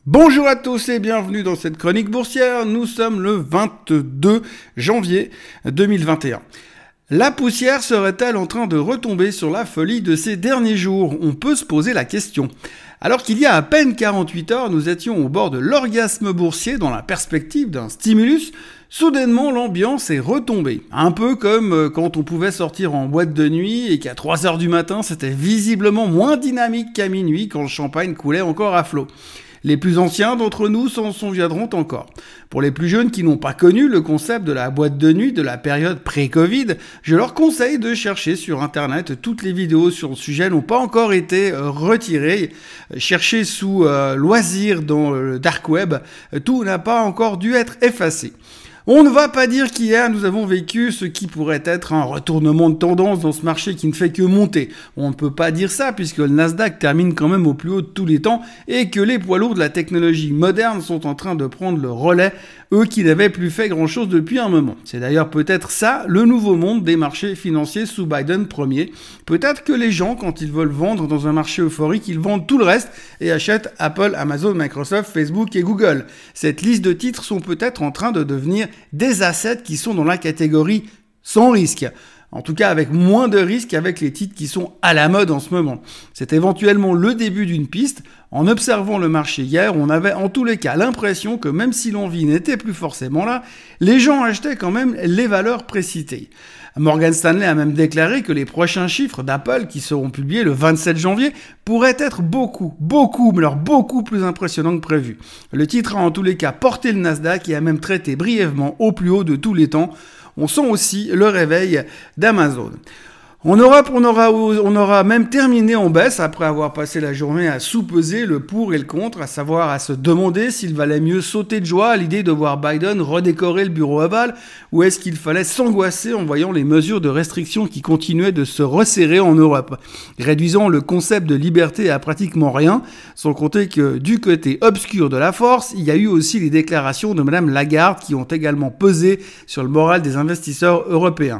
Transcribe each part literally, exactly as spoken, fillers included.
Bonjour à tous et bienvenue dans cette chronique boursière. Nous sommes le vingt-deux janvier deux mille vingt et un. La poussière serait-elle en train de retomber sur la folie de ces derniers jours ? On peut se poser la question. Alors qu'il y a à peine quarante-huit heures, nous étions au bord de l'orgasme boursier dans la perspective d'un stimulus. Soudainement, l'ambiance est retombée. Un peu comme quand on pouvait sortir en boîte de nuit et qu'à trois heures du matin, c'était visiblement moins dynamique qu'à minuit quand le champagne coulait encore à flot. Les plus anciens d'entre nous s'en souviendront encore. Pour les plus jeunes qui n'ont pas connu le concept de la boîte de nuit de la période pré-Covid, je leur conseille de chercher sur Internet. Toutes les vidéos sur le sujet n'ont pas encore été retirées. Cherchez sous euh, loisirs dans le dark web. Tout n'a pas encore dû être effacé. On ne va pas dire qu'hier nous avons vécu ce qui pourrait être un retournement de tendance dans ce marché qui ne fait que monter. On ne peut pas dire ça puisque le Nasdaq termine quand même au plus haut de tous les temps et que les poids lourds de la technologie moderne sont en train de prendre le relais, eux qui n'avaient plus fait grand chose depuis un moment. C'est d'ailleurs peut-être ça le nouveau monde des marchés financiers sous Biden premier. Peut-être que les gens, quand ils veulent vendre dans un marché euphorique, ils vendent tout le reste et achètent Apple, Amazon, Microsoft, Facebook et Google. Cette liste de titres sont peut-être en train de devenir des assets qui sont dans la catégorie sans risque. En tout cas, avec moins de risques qu'avec les titres qui sont à la mode en ce moment. C'est éventuellement le début d'une piste. En observant le marché hier, on avait en tous les cas l'impression que même si l'envie n'était plus forcément là, les gens achetaient quand même les valeurs précitées. Morgan Stanley a même déclaré que les prochains chiffres d'Apple qui seront publiés le vingt-sept janvier pourraient être beaucoup, beaucoup, mais alors beaucoup plus impressionnants que prévu. Le titre a en tous les cas porté le Nasdaq et a même traité brièvement au plus haut de tous les temps. On sent aussi le réveil d'Amazon. En Europe, on aura, on aura même terminé en baisse après avoir passé la journée à sous-peser le pour et le contre, à savoir à se demander s'il valait mieux sauter de joie à l'idée de voir Biden redécorer le bureau ovale ou est-ce qu'il fallait s'angoisser en voyant les mesures de restriction qui continuaient de se resserrer en Europe, réduisant le concept de liberté à pratiquement rien, sans compter que du côté obscur de la force, il y a eu aussi les déclarations de Madame Lagarde qui ont également pesé sur le moral des investisseurs européens.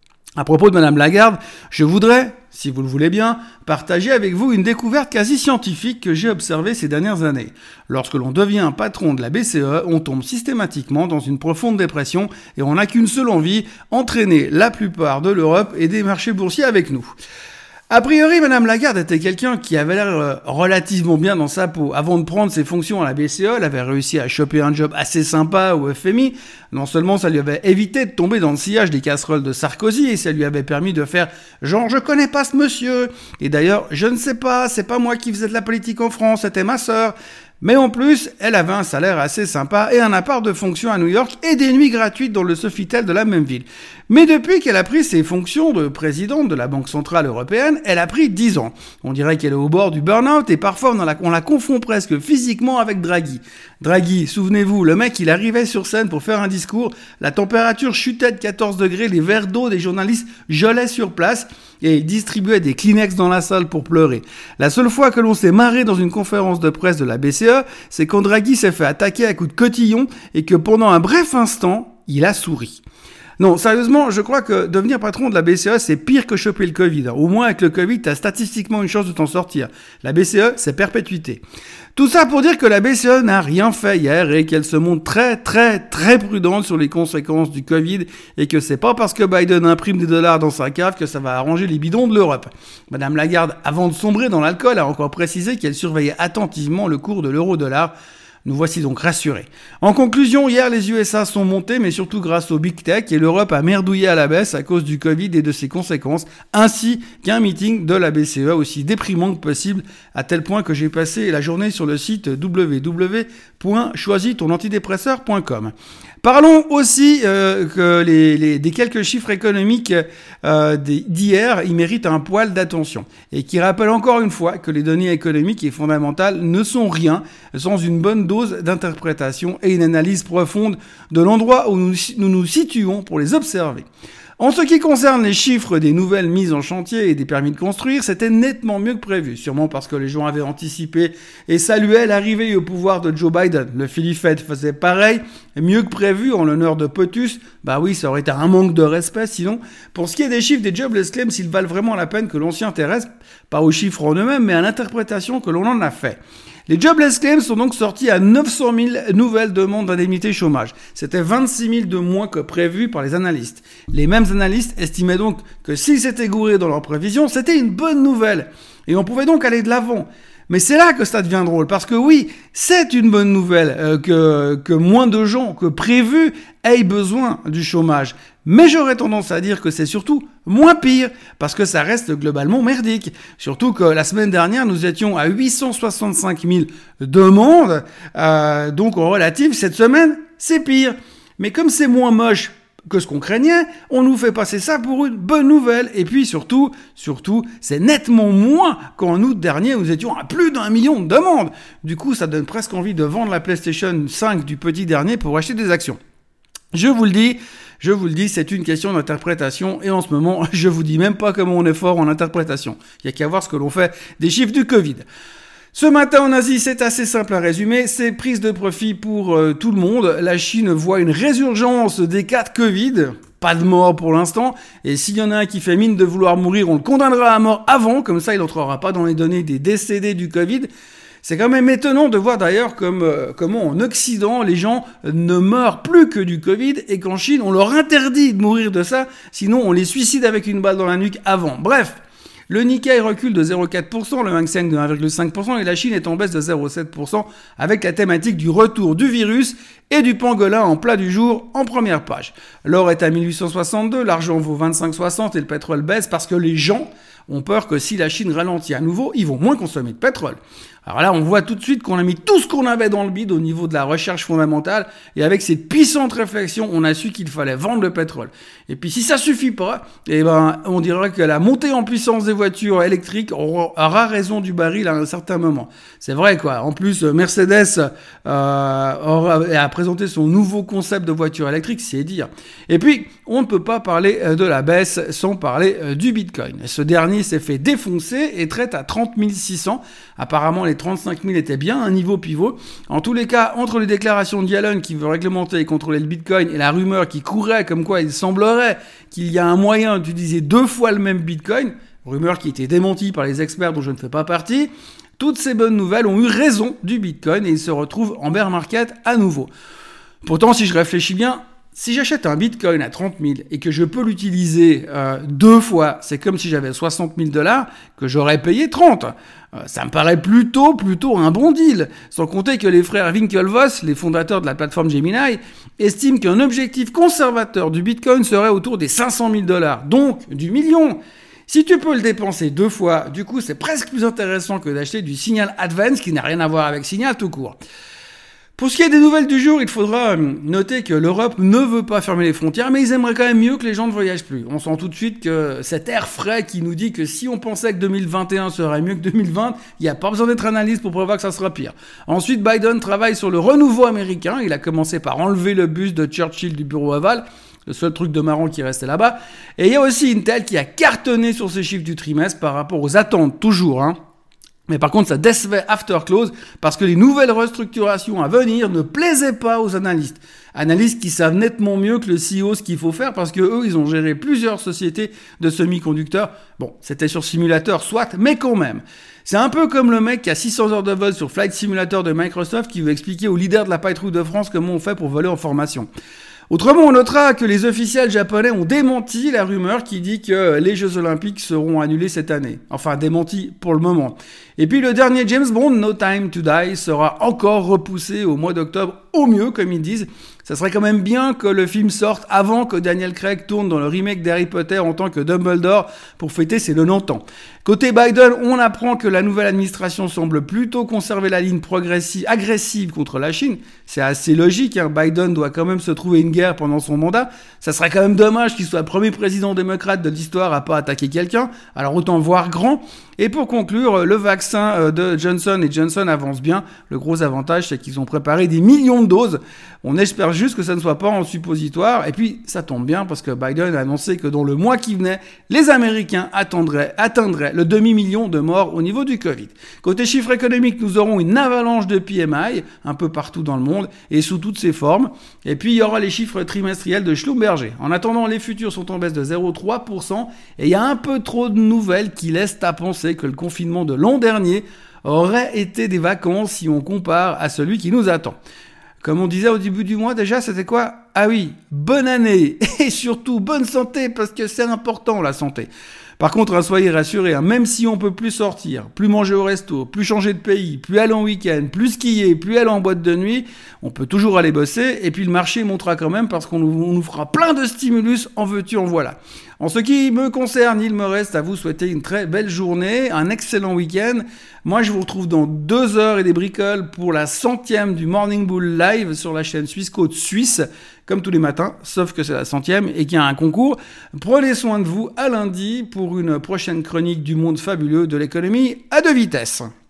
À propos de Madame Lagarde, je voudrais, si vous le voulez bien, partager avec vous une découverte quasi scientifique que j'ai observée ces dernières années. Lorsque l'on devient patron de la B C E, on tombe systématiquement dans une profonde dépression et on n'a qu'une seule envie, entraîner la plupart de l'Europe et des marchés boursiers avec nous. A priori, Madame Lagarde était quelqu'un qui avait l'air relativement bien dans sa peau. Avant de prendre ses fonctions à la B C E, elle avait réussi à choper un job assez sympa au F M I. Non seulement ça lui avait évité de tomber dans le sillage des casseroles de Sarkozy, et ça lui avait permis de faire genre « je connais pas ce monsieur ». Et d'ailleurs, je ne sais pas, c'est pas moi qui faisais de la politique en France, c'était ma sœur. Mais en plus, elle avait un salaire assez sympa et un appart de fonction à New York et des nuits gratuites dans le Sofitel de la même ville. Mais depuis qu'elle a pris ses fonctions de présidente de la Banque Centrale Européenne, elle a pris dix ans. On dirait qu'elle est au bord du burn-out et parfois on la, on la confond presque physiquement avec Draghi. Draghi, souvenez-vous, le mec il arrivait sur scène pour faire un discours, la température chutait de quatorze degrés, les verres d'eau des journalistes gelaient sur place et il distribuait des Kleenex dans la salle pour pleurer. La seule fois que l'on s'est marré dans une conférence de presse de la B C E, c'est quand Draghi s'est fait attaquer à coups de cotillon et que pendant un bref instant, il a souri. Non, sérieusement, je crois que devenir patron de la B C E, c'est pire que choper le Covid. Au moins, avec le Covid, t'as statistiquement une chance de t'en sortir. La B C E, c'est perpétuité. Tout ça pour dire que la B C E n'a rien fait hier et qu'elle se montre très, très, très prudente sur les conséquences du Covid et que c'est pas parce que Biden imprime des dollars dans sa cave que ça va arranger les bidons de l'Europe. Madame Lagarde, avant de sombrer dans l'alcool, a encore précisé qu'elle surveillait attentivement le cours de l'euro-dollar. Nous voici donc rassurés. En conclusion, hier, les U S A sont montés, mais surtout grâce au Big Tech, et l'Europe a merdouillé à la baisse à cause du Covid et de ses conséquences, ainsi qu'un meeting de la B C E aussi déprimant que possible, à tel point que j'ai passé la journée sur le site w w w point choisis ton antidépresseur point com. Parlons aussi euh, que les, les, des quelques chiffres économiques euh, d'hier, ils méritent un poil d'attention et qui rappellent encore une fois que les données économiques et fondamentales ne sont rien sans une bonne dose d'interprétation et une analyse profonde de l'endroit où nous nous, nous situons pour les observer. En ce qui concerne les chiffres des nouvelles mises en chantier et des permis de construire, c'était nettement mieux que prévu, sûrement parce que les gens avaient anticipé et saluaient l'arrivée au pouvoir de Joe Biden. Le Philly Fed faisait pareil, mieux que prévu en l'honneur de POTUS. Bah oui, ça aurait été un manque de respect sinon. Pour ce qui est des chiffres des jobless claims, s'ils valent vraiment la peine que l'on s'y intéresse, pas aux chiffres en eux-mêmes, mais à l'interprétation que l'on en a fait. Les jobless claims sont donc sortis à neuf cent mille nouvelles demandes d'indemnité chômage. C'était vingt-six mille de moins que prévu par les analystes. Les mêmes analystes estimaient donc que s'ils s'étaient gourés dans leurs prévisions, c'était une bonne nouvelle. Et on pouvait donc aller de l'avant. Mais c'est là que ça devient drôle, parce que oui, c'est une bonne nouvelle euh, que, que moins de gens que prévu aient besoin du chômage. Mais j'aurais tendance à dire que c'est surtout moins pire, parce que ça reste globalement merdique. Surtout que la semaine dernière, nous étions à huit cent soixante-cinq mille demandes, euh, donc en relatif, cette semaine, c'est pire. Mais comme c'est moins moche que ce qu'on craignait, on nous fait passer ça pour une bonne nouvelle. Et puis surtout, surtout, c'est nettement moins qu'en août dernier, nous étions à plus d'un million de demandes. Du coup, ça donne presque envie de vendre la PlayStation cinq du petit dernier pour acheter des actions. Je vous le dis, je vous le dis, c'est une question d'interprétation. Et en ce moment, je vous dis même pas comment on est fort en interprétation. Il y a qu'à voir ce que l'on fait des chiffres du Covid. Ce matin en Asie, c'est assez simple à résumer, c'est prise de profit pour euh, tout le monde. La Chine voit une résurgence des cas de Covid, pas de mort pour l'instant, et s'il y en a un qui fait mine de vouloir mourir, on le condamnera à mort avant, comme ça il n'entrera pas dans les données des décédés du Covid. C'est quand même étonnant de voir d'ailleurs comme, euh, comment en Occident, les gens ne meurent plus que du Covid, et qu'en Chine, on leur interdit de mourir de ça, sinon on les suicide avec une balle dans la nuque avant. Bref. Le Nikkei recule de zéro virgule quatre pour cent, le Hang Seng de un virgule cinq pour cent et la Chine est en baisse de zéro virgule sept pour cent avec la thématique du retour du virus et du pangolin en plat du jour en première page. L'or est à mille huit cent soixante-deux, l'argent vaut vingt-cinq virgule soixante et le pétrole baisse parce que les gens ont peur que si la Chine ralentit à nouveau, ils vont moins consommer de pétrole. Alors là, on voit tout de suite qu'on a mis tout ce qu'on avait dans le bide au niveau de la recherche fondamentale et avec cette puissante réflexion, on a su qu'il fallait vendre le pétrole. Et puis si ça suffit pas, eh ben, on dirait que la montée en puissance des voitures électriques aura raison du baril à un certain moment. C'est vrai quoi. En plus, Mercedes euh, aura, a présenté son nouveau concept de voiture électrique, c'est dire. Et puis, on ne peut pas parler de la baisse sans parler du Bitcoin. Ce dernier s'est fait défoncer et traite à trente mille six cents. Apparemment, les trente-cinq mille étaient bien un niveau pivot. En tous les cas, entre les déclarations d'Yellen qui veut réglementer et contrôler le Bitcoin et la rumeur qui courait comme quoi il semblerait qu'il y a un moyen d'utiliser deux fois le même Bitcoin, rumeur qui était démentie par les experts dont je ne fais pas partie, toutes ces bonnes nouvelles ont eu raison du Bitcoin et il se retrouve en bear market à nouveau. Pourtant, si je réfléchis bien, si j'achète un Bitcoin à trente mille et que je peux l'utiliser euh, deux fois, c'est comme si j'avais soixante mille dollars que j'aurais payé trente. Euh, ça me paraît plutôt, plutôt un bon deal. Sans compter que les frères Winklevoss, les fondateurs de la plateforme Gemini, estiment qu'un objectif conservateur du Bitcoin serait autour des cinq cent mille dollars, donc du million. Si tu peux le dépenser deux fois, du coup, c'est presque plus intéressant que d'acheter du Signal Advance qui n'a rien à voir avec Signal tout court. Pour ce qui est des nouvelles du jour, il faudra noter que l'Europe ne veut pas fermer les frontières, mais ils aimeraient quand même mieux que les gens ne voyagent plus. On sent tout de suite que cet air frais qui nous dit que si on pensait que deux mille vingt et un serait mieux que deux mille vingt, il n'y a pas besoin d'être analyste pour prévoir que ça sera pire. Ensuite, Biden travaille sur le renouveau américain. Il a commencé par enlever le buste de Churchill du bureau Oval, le seul truc de marrant qui restait là-bas. Et il y a aussi Intel qui a cartonné sur ses chiffres du trimestre par rapport aux attentes, toujours, hein. Mais par contre, ça décevait after close parce que les nouvelles restructurations à venir ne plaisaient pas aux analystes. Analystes qui savent nettement mieux que le C E O ce qu'il faut faire parce que eux, ils ont géré plusieurs sociétés de semi-conducteurs. Bon, c'était sur simulateur, soit, mais quand même. C'est un peu comme le mec qui a six cents heures de vol sur Flight Simulator de Microsoft qui veut expliquer aux leaders de la patrouille de France comment on fait pour voler en formation. Autrement, on notera que les officiels japonais ont démenti la rumeur qui dit que les Jeux Olympiques seront annulés cette année. Enfin, démenti pour le moment. Et puis le dernier James Bond, No Time to Die, sera encore repoussé au mois d'octobre, au mieux, comme ils disent. Ça serait quand même bien que le film sorte avant que Daniel Craig tourne dans le remake d'Harry Potter en tant que Dumbledore pour fêter ses quatre-vingt-dix ans. Côté Biden, on apprend que la nouvelle administration semble plutôt conserver la ligne progressive, agressive contre la Chine. C'est assez logique, hein. Biden doit quand même se trouver une guerre pendant son mandat. Ça serait quand même dommage qu'il soit le premier président démocrate de l'histoire à pas attaquer quelqu'un. Alors autant voir grand. Et pour conclure, le vaccin de Johnson et Johnson avance bien. Le gros avantage, c'est qu'ils ont préparé des millions de doses. On espère juste que ça ne soit pas en suppositoire. Et puis, ça tombe bien parce que Biden a annoncé que dans le mois qui venait, les Américains attendraient, atteindraient le demi-million de morts au niveau du Covid. Côté chiffres économiques, nous aurons une avalanche de P M I un peu partout dans le monde et sous toutes ses formes. Et puis, il y aura les chiffres trimestriels de Schlumberger. En attendant, les futurs sont en baisse de zéro virgule trois pour cent et il y a un peu trop de nouvelles qui laissent à penser que le confinement de l'an dernier auraient été des vacances si on compare à celui qui nous attend. Comme on disait au début du mois déjà, c'était quoi ? Ah oui, bonne année et surtout bonne santé parce que c'est important la santé. Par contre, hein, soyez rassurés, hein, même si on peut plus sortir, plus manger au resto, plus changer de pays, plus aller en week-end, plus skier, plus aller en boîte de nuit, on peut toujours aller bosser et puis le marché montera quand même parce qu'on nous, on nous fera plein de stimulus, en veux-tu, en voilà. En ce qui me concerne, il me reste à vous souhaiter une très belle journée, un excellent week-end. Moi, je vous retrouve dans deux heures et des bricoles pour la centième du Morning Bull Live sur la chaîne Suisse Côte Suisse, comme tous les matins, sauf que c'est la centième et qu'il y a un concours. Prenez soin de vous à lundi pour une prochaine chronique du monde fabuleux de l'économie à deux vitesses.